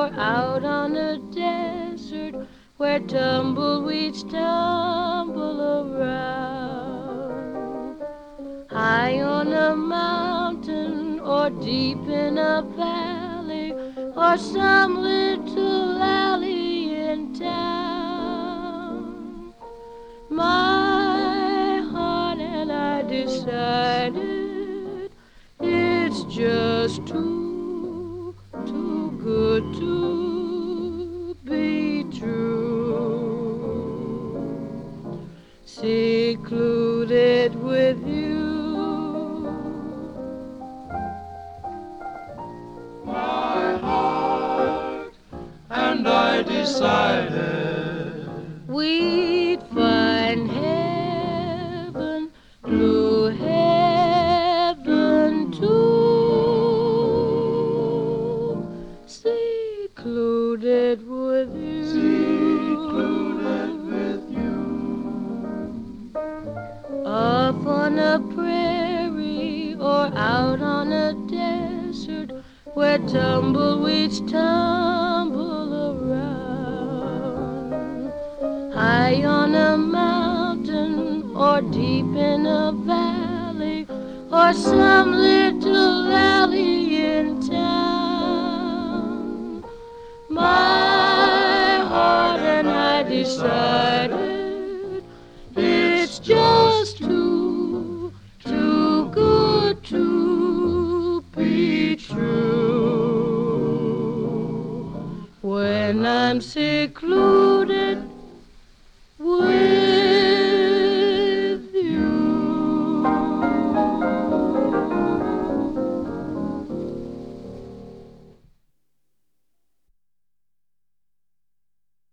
or out on a desert where tumbleweeds tumble around. High on a mountain or deep in a valley or some little alley in town. My heart and I decided it's just too good to be true. Secluded with you. My heart and I decided We'd find heaven, blue heaven too, secluded with you. secluded with you. Up on a prairie or out on a desert where tumbleweeds tumble around. High on a mountain or deep in a valley or some little alley in town. My heart and I decided it's just too good to be true. When I'm secluded